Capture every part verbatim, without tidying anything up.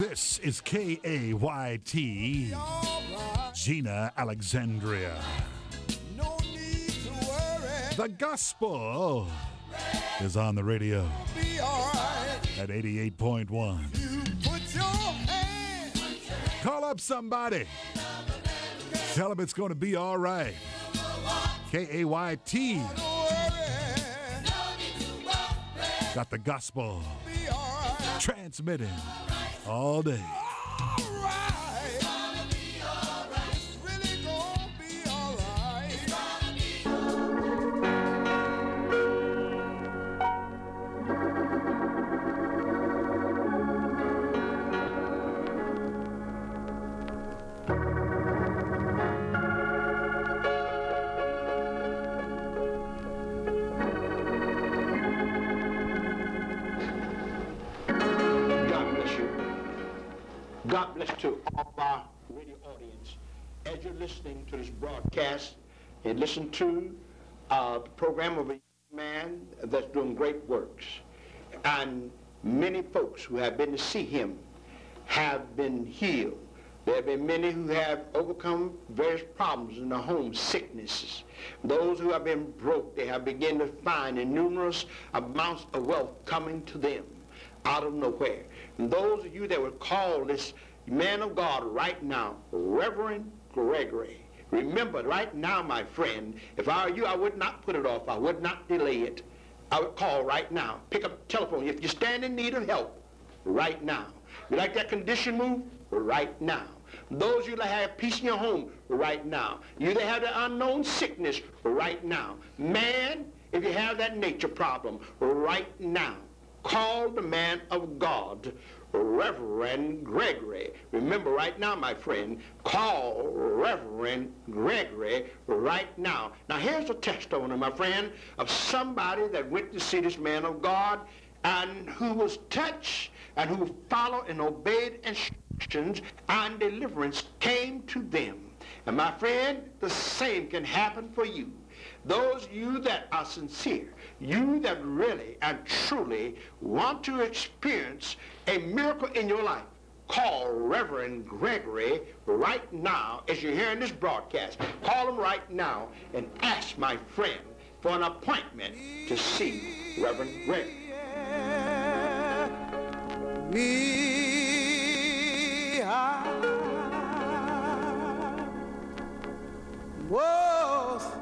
This is K A Y T, Gina Alexandria. No need to worry. The gospel is on the radio Be all right. at eighty-eight point one. You put your hand. Call up somebody. Tell them it's going to be all right. K A Y T. Don't worry. Got the gospel Be all right. transmitting all day. All right. It's really gonna be all right. God bless you. God bless to all our radio audience. As you're listening to this broadcast, and listen to uh, the program of a young man that's doing great works. And many folks who have been to see him have been healed. There have been many who have overcome various problems in their home, sicknesses. Those who have been broke, they have begun to find numerous amounts of wealth coming to them out of nowhere. And those of you that would call this man of God right now, Reverend Gregory, remember right now, my friend, if I were you, I would not put it off. I would not delay it. I would call right now. Pick up the telephone. If you stand in need of help, right now. You like that condition moved? Right now. Those of you that have peace in your home, right now. You that have the unknown sickness, right now. Man, if you have that nature problem, right now. Call the man of God, Reverend Gregory. Remember right now, my friend, call Reverend Gregory right now. Now here's a testimony, my friend, of somebody that went to see this man of God and who was touched and who followed and obeyed instructions, and deliverance came to them. And my friend, the same can happen for you. Those of you that are sincere, you that really and truly want to experience a miracle in your life, call Reverend Gregory right now as you're hearing this broadcast. Call him right now and ask my friend for an appointment to see Reverend Gregory. We are both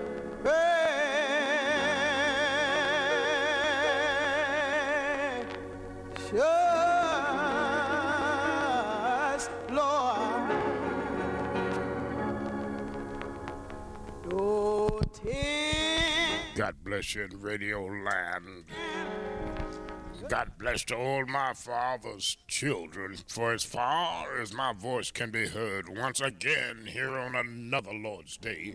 precious, Lord. Oh, take God bless you in Radio Land. God bless to all my father's children, for as far as my voice can be heard once again here on another Lord's Day.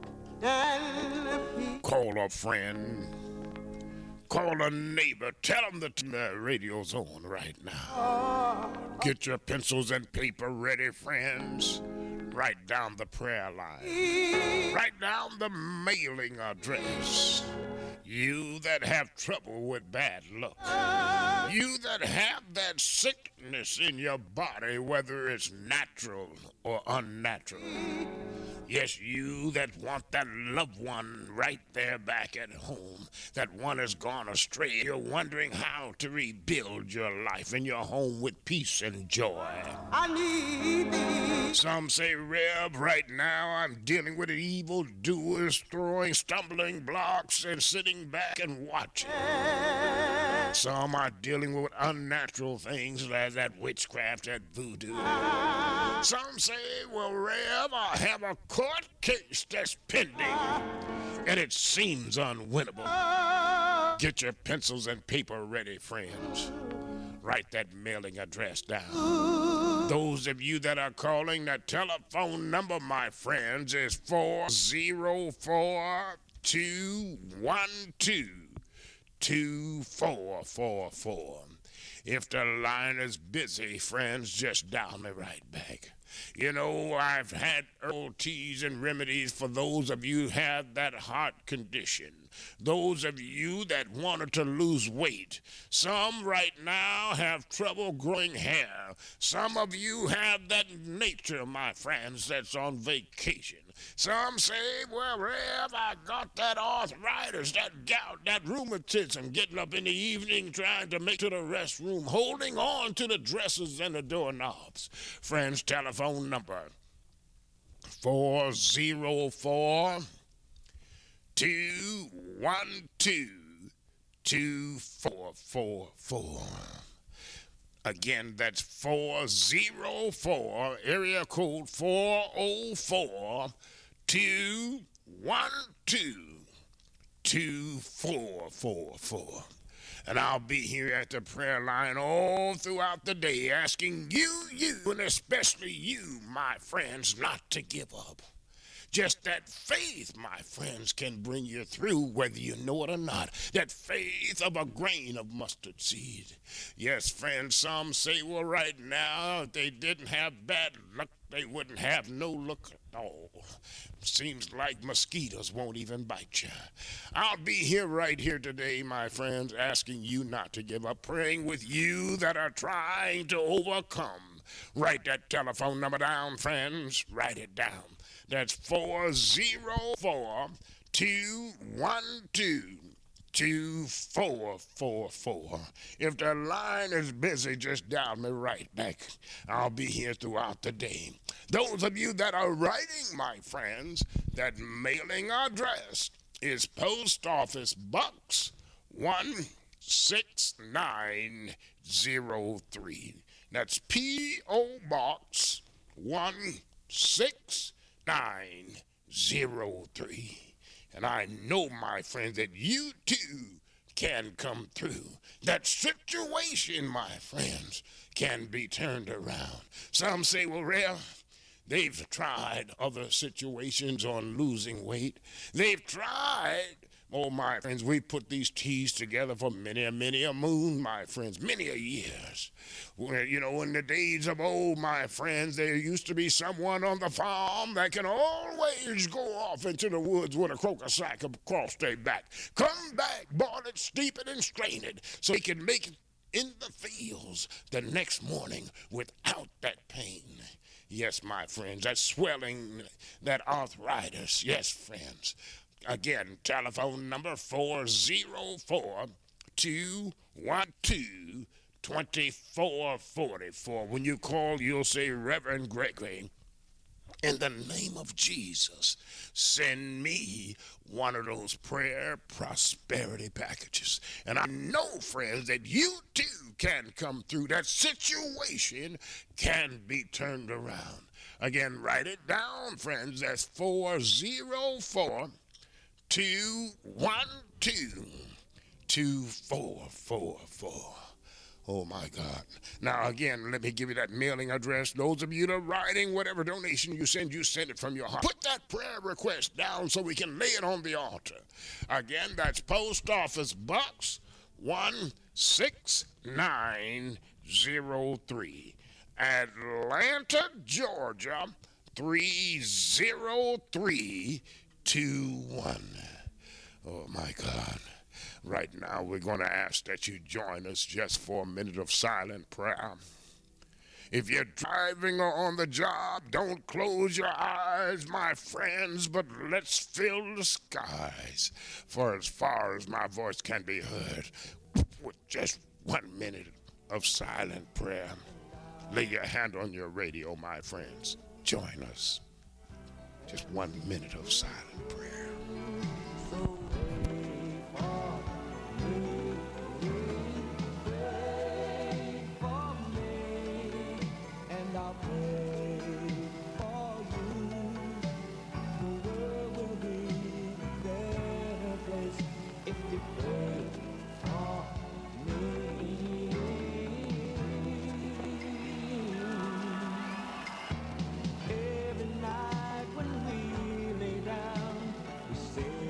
and Call a friend, call a neighbor, tell them that the radio's on right now. Get your pencils and paper ready, friends. Write down the prayer line. Write down the mailing address. You that have trouble with bad luck. You that have that sickness in your body, whether it's natural or unnatural. Yes, you that want that loved one right there back at home. That one has gone astray. You're wondering how to rebuild your life and your home with peace and joy. I need thee. Some say, Reb, right now I'm dealing with evil doers throwing stumbling blocks and sitting back and watching. Some are dealing with unnatural things like that witchcraft, that voodoo. Some say, well, Reb, I have a court case that's pending, and it seems unwinnable. Get your pencils and paper ready, friends. Write that mailing address down. Those of you that are calling, the telephone number, my friends, is four oh four, two one two, two four four four. If the line is busy, friends, just dial me right back. You know, I've had herbal teas and remedies for those of you who have that heart condition. Those of you that wanted to lose weight. Some right now have trouble growing hair. Some of you have that nature, my friends, that's on vacation. Some say, well, Rev, I got that arthritis, that gout, that rheumatism, getting up in the evening trying to make to the restroom, holding on to the dressers and the doorknobs. Friends, telephone number four zero four, two one two, two four four four. Again, that's four zero four, area code four oh four, two one two, two four four four. And I'll be here at the prayer line all throughout the day asking you, you, and especially you, my friends, not to give up. Just that faith, my friends, can bring you through whether you know it or not. That faith of a grain of mustard seed. Yes, friends, some say, well, right now, if they didn't have bad luck, they wouldn't have no luck at all. Seems like mosquitoes won't even bite you. I'll be here right here today, my friends, asking you not to give up, praying with you that are trying to overcome. Write that telephone number down, friends. Write it down. That's four zero four, two one two, two four four four. If the line is busy, just dial me right back. I'll be here throughout the day. Those of you that are writing, my friends, that mailing address is Post Office Box one six nine zero three. That's P O Box one six nine zero three. And I know, my friends, that you too can come through. That situation, my friends, can be turned around. Some say, well, Rev, they've tried other situations on losing weight. They've tried. Oh, my friends, we put these teas together for many a, many a moon, my friends, many a years. Well, you know, in the days of old, my friends, there used to be someone on the farm that can always go off into the woods with a croaker sack across their back. Come back, boil it, steep it, and strain it so he can make it in the fields the next morning without that pain. Yes, my friends, that swelling, that arthritis. Yes, friends. Again, telephone number four zero four, two one two, two four four four. When you call, you'll say, Reverend Gregory, in the name of Jesus, send me one of those prayer prosperity packages. And I know, friends, that you too can come through. That situation can be turned around. Again, write it down, friends. That's four zero four, two one two, two four four four. Oh, my God. Now, again, let me give you that mailing address. Those of you that are writing, whatever donation you send, you send it from your heart. Put that prayer request down so we can lay it on the altar. Again, that's Post Office Box one six nine zero three. Atlanta, Georgia, three zero three two one. Oh, my God. Right now, we're going to ask that you join us just for a minute of silent prayer. If you're driving or on the job, don't close your eyes, my friends, but let's fill the skies. For as far as my voice can be heard, with just one minute of silent prayer, lay your hand on your radio, my friends. Join us. Just one minute of silent prayer. Every night when we lay down, we say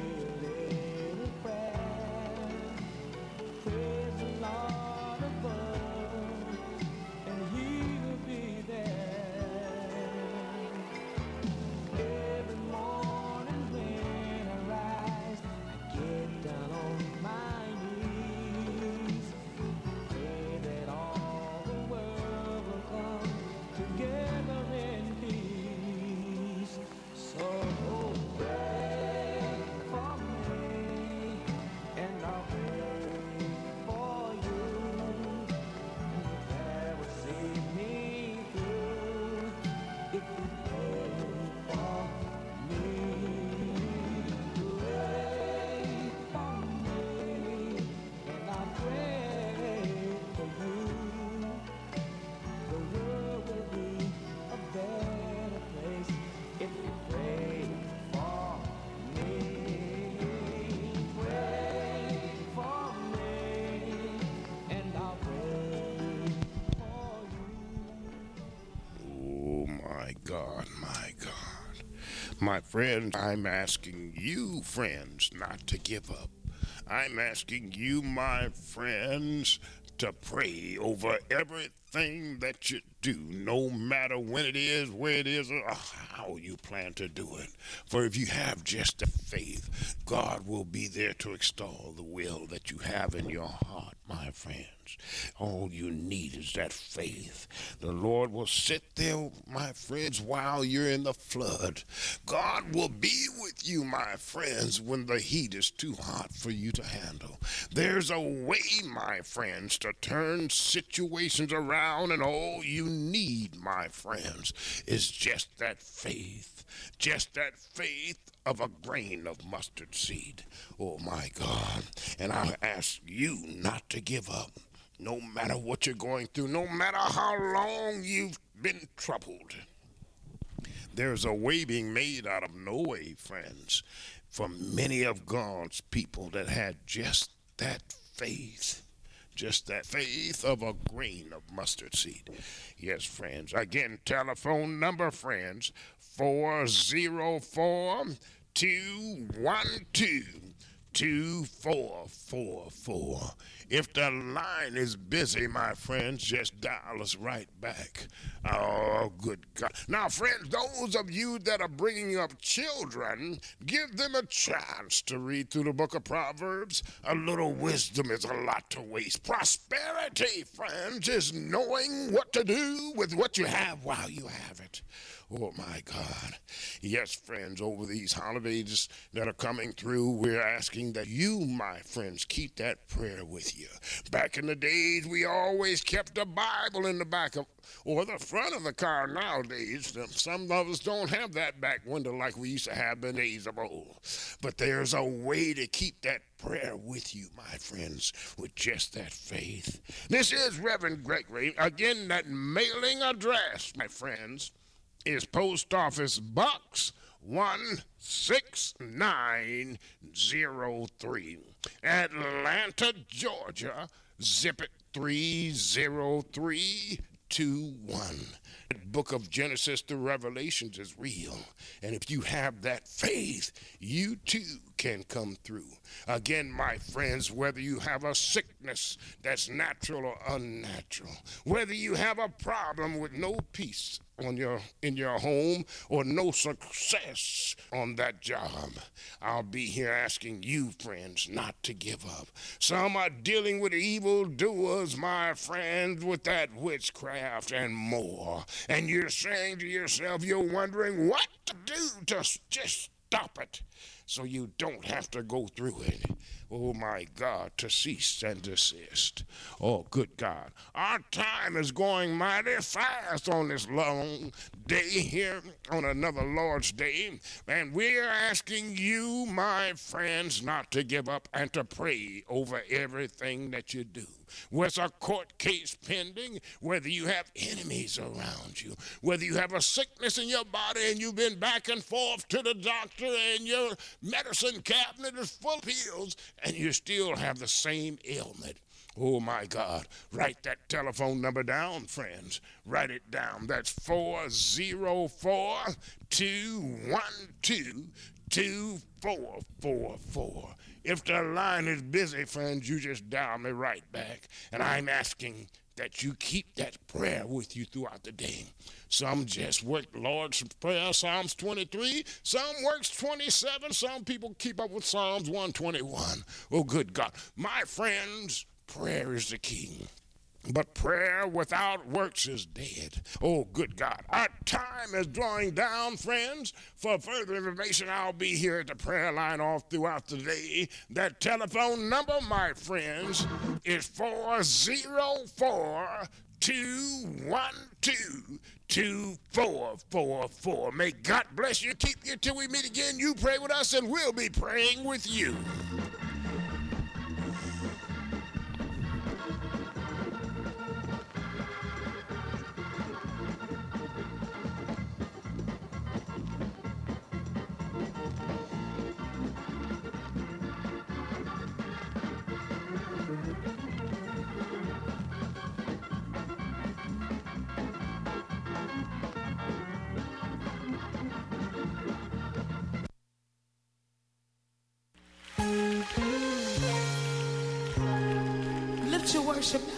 my God, my God. My friends, I'm asking you, friends, not to give up. I'm asking you, my friends, to pray over everything that you do, no matter when it is, where it is, or how you plan to do it. For if you have just the faith, God will be there to extol the will that you have in your heart, my friends. All you need is that faith. The Lord will sit there, my friends, while you're in the flood. God will be with you, my friends, when the heat is too hot for you to handle. There's a way, my friends, to turn situations around, and all you need, my friends, is just that faith. Just that faith of a grain of mustard seed. Oh, my God. And I ask you not to give up. No matter what you're going through, no matter how long you've been troubled, there's a way being made out of no way, friends, for many of God's people that had just that faith, just that faith of a grain of mustard seed. Yes, friends. Again, telephone number, friends, four oh four, two one two, two four four four. If the line is busy, my friends, just dial us right back. Oh, good God. Now, friends, those of you that are bringing up children, give them a chance to read through the book of Proverbs. A little wisdom is a lot to waste. Prosperity, friends, is knowing what to do with what you have while you have it. Oh, my God. Yes, friends, over these holidays that are coming through, we're asking that you, my friends, keep that prayer with you. Back in the days, we always kept a Bible in the back of, or the front of the car. Nowadays, some of us don't have that back window like we used to have in the days of old. But there's a way to keep that prayer with you, my friends, with just that faith. This is Reverend Gregory. Again, that mailing address, my friends, is Post Office Box one six nine zero three, Atlanta, Georgia, zip it three zero three two one. The book of Genesis to Revelations is real, and if you have that faith, you too can come through. Again, my friends, whether you have a sickness that's natural or unnatural, whether you have a problem with no peace on your in your home or no success on that job, I'll be here asking you, friends, not to give up. Some are dealing with evildoers, my friends, with that witchcraft and more. And you're saying to yourself, you're wondering what to do to just stop it so you don't have to go through it. Oh, my God, to cease and desist. Oh, good God. Our time is going mighty fast on this long day here on another Lord's Day. And we're asking you, my friends, not to give up and to pray over everything that you do. Whether a court case pending, whether you have enemies around you, whether you have a sickness in your body and you've been back and forth to the doctor and your medicine cabinet is full of pills and you still have the same ailment. Oh, my God. Write that telephone number down, friends. Write it down. That's four oh four, two one two, two four four four. If the line is busy, friends, you just dial me right back. And I'm asking that you keep that prayer with you throughout the day. Some just work Lord's Prayer, Psalms twenty-three. Some works twenty-seven. Some people keep up with Psalms one twenty-one. Oh, good God. My friends, prayer is the key. But prayer without works is dead. Oh, good God. Our time is drawing down, friends. For further information, I'll be here at the prayer line all throughout the day. That telephone number, my friends, is four oh four, two one two, two four four four. May God bless you, keep you till we meet again. You pray with us, and we'll be praying with you. Lift your worship now.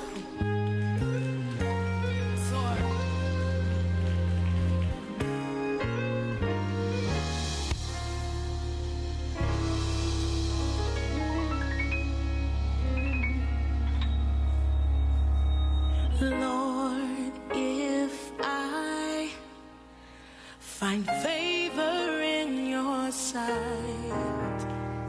Lord, if I find favor in your sight,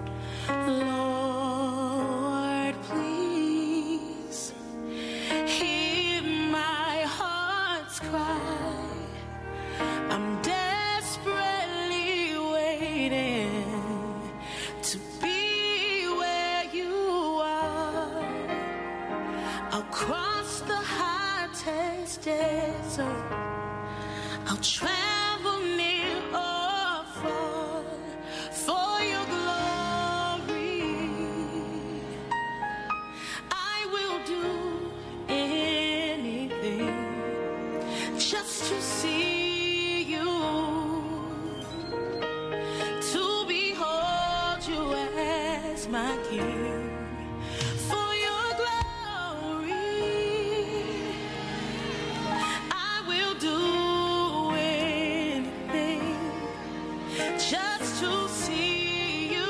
Lord, please hear my heart's cry. I'm desperately waiting to be where you are. I'll cross the hottest desert. I'll travel near or far for your glory. I will do anything just to see you, to behold you as my King. For your glory, I will do anything just to see you,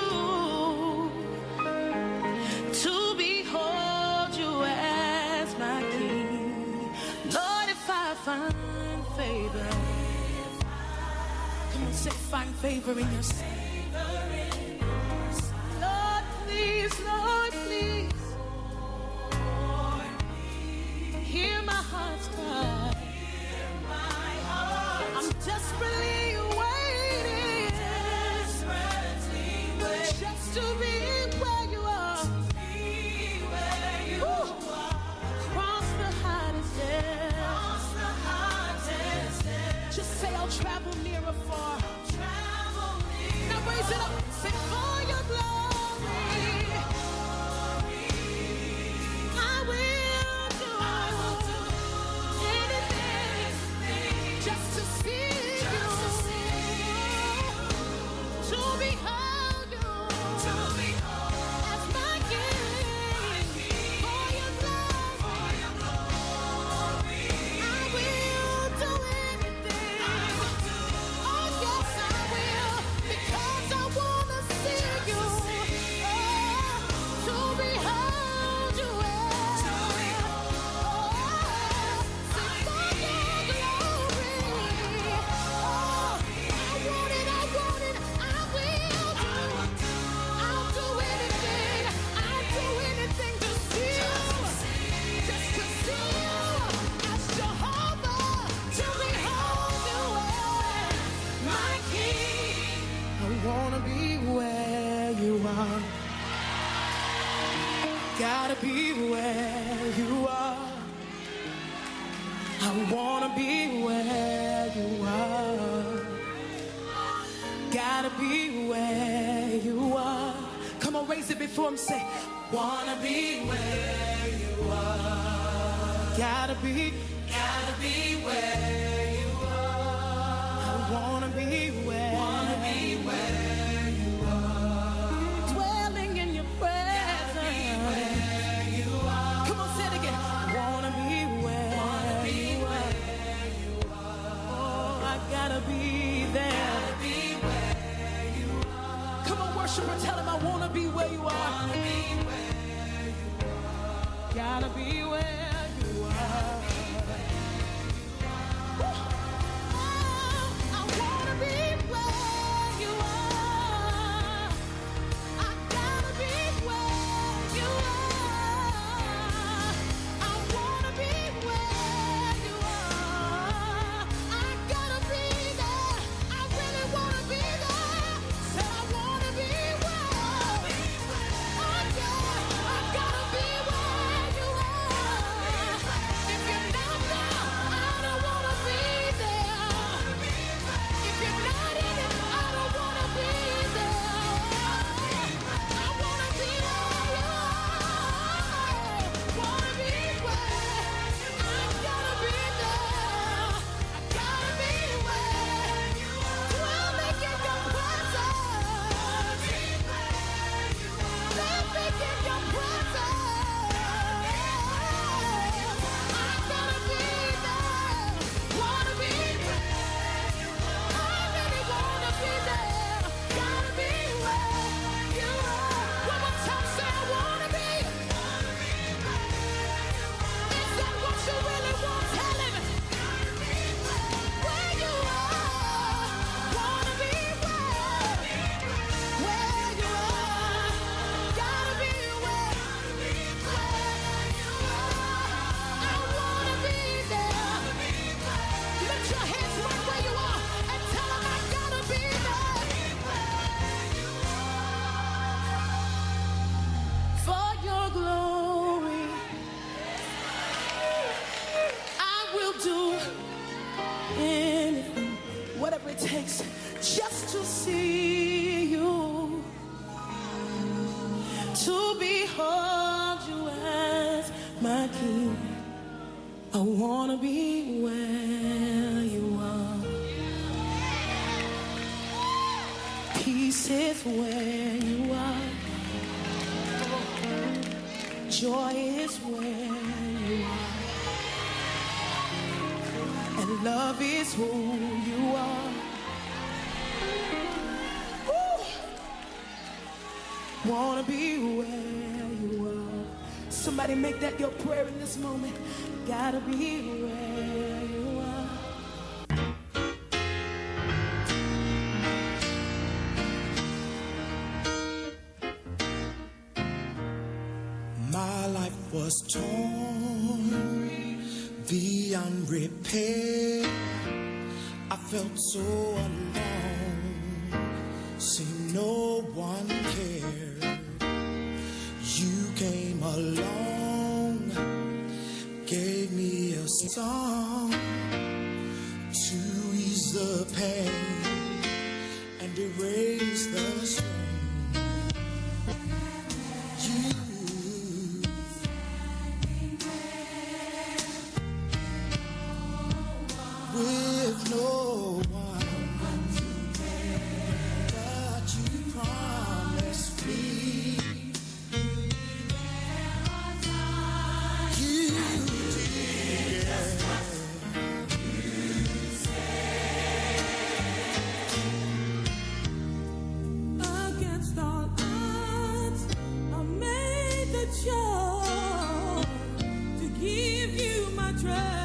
to behold you as my King. Lord, if I find favor, come on, say find favor in your sight. Lord, please, Lord, please, hear my heart's cry. I'm desperately waiting, just to be where you are. Ooh. Cross the hottest desert. Just say I'll travel near or far. Now raise it up, say for your glory. I will do anything just to see you, to behold you as my King. For your glory, I will do anything. Oh yes, I will, because I wanna see you, oh, to behold you as, oh, say for your glory. Oh, I want it, I want it, I will do. I'll do anything, I'll do anything to see you, just to see you as Jehovah, to behold you as my King. I wanna be where you are. Gotta be where you are. I wanna be where you are. Gotta be where you are. Come on, raise it before him, say, wanna be where you are. Gotta be, gotta be where you are. I wanna be where, wanna be where you are. Dwelling in your presence. Gotta be where you are. Come on, say it again. Wanna be where, wanna be where you are. Oh, I gotta be there. Gotta be where you are. Come on, worshiper, tell him I wanna be where you are. Wanna be where you are. Gotta be where you are. Oh, I wanna be where you are. I gotta be where you are. I wanna be where you are. I gotta be there. I really wanna be there. Said I wanna be where. Oh yeah, I gotta be where you are. anything, whatever it takes, just to see you, to behold you as my King. I wanna be where you are. Peace is where you are. Joy is where you are. And love is who you are. Ooh. Wanna be where you are. Somebody make that your prayer in this moment. Gotta be where you are. My life was torn beyond repair. I felt so alone, seemed no one cared. You came along, gave me a song to ease the pain and erase the strain. You with no one, but you promised me you did. Against all odds, I made the choice to give you my trust.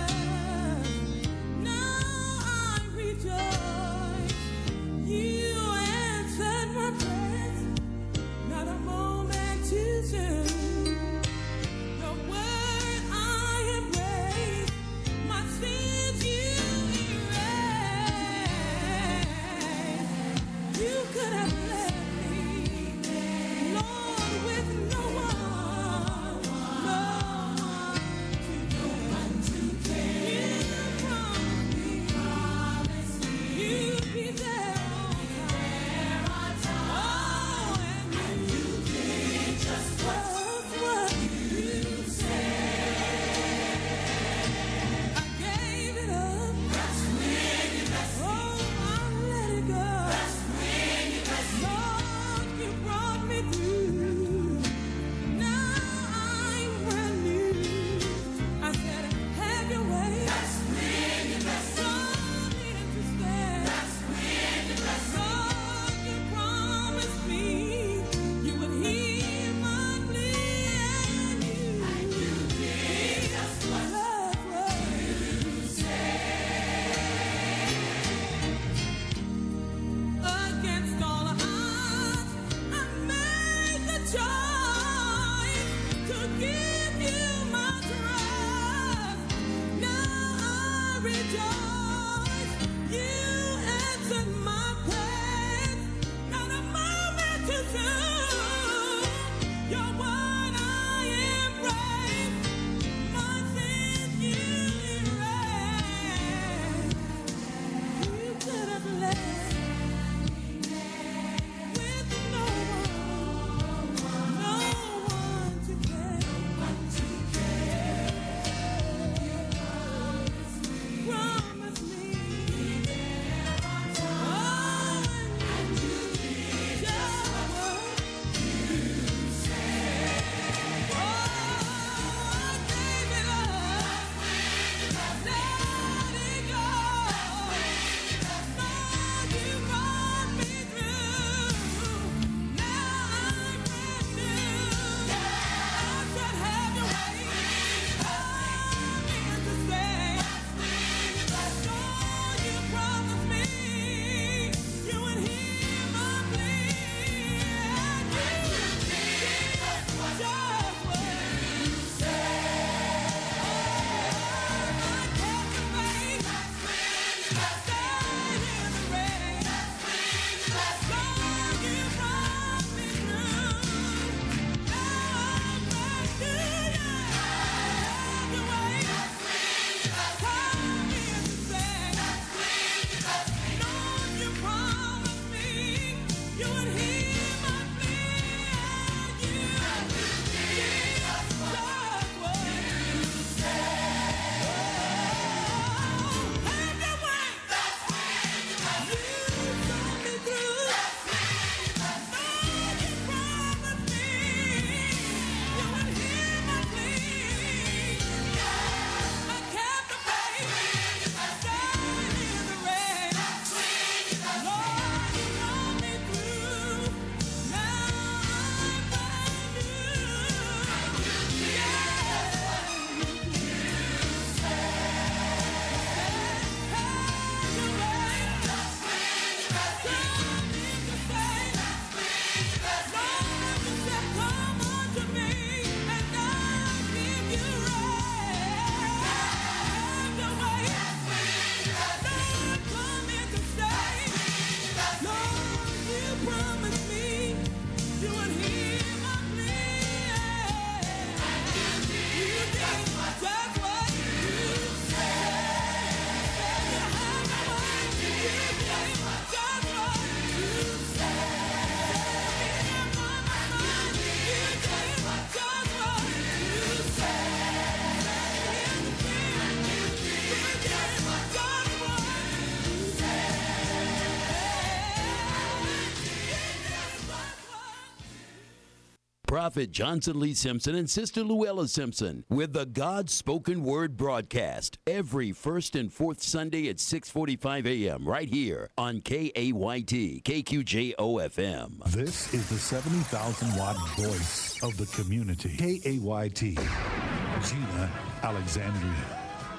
Prophet Johnson Lee Simpson and Sister Luella Simpson with the God Spoken Word broadcast every first and fourth Sunday at six forty-five a.m. right here on K A Y T, K Q J O F M. This is the seventy thousand watt voice of the community. K A Y T, Gina Alexandria.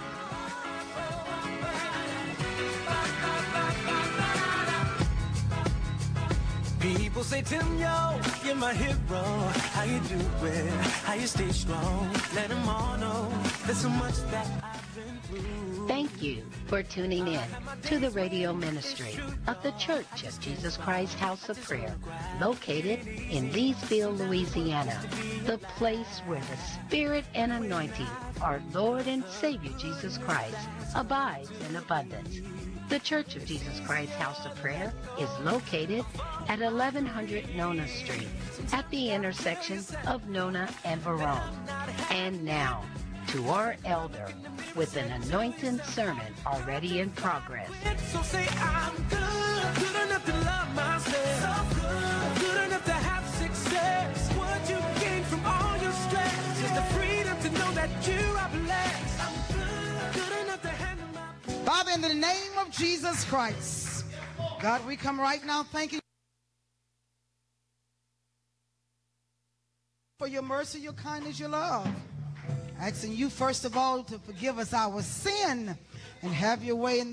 People say, Tim, yo, you're my hero. How you do it? How you stay strong? Let them all know there's so much that I've been through. Thank you for tuning in to the radio ministry of the Church of Jesus Christ House of Prayer, located in Leesville, Louisiana, the place where the Spirit and anointing of our Lord and Savior Jesus Christ abides in abundance. The Church of Jesus Christ House of Prayer is located at eleven hundred Nona Street at the intersection of Nona and Verone. And now, to our elder with an anointed sermon already in progress. So say I'm good, good enough to love myself, so good, good enough to have success. What you gain from all your stress is the freedom to know that you are blessed. I'm good, good enough to handle my... Father, in the name of Jesus Christ, God, we come right now thanking you for your mercy, your kindness, your love. Asking you, first of all, to forgive us our sin and have your way in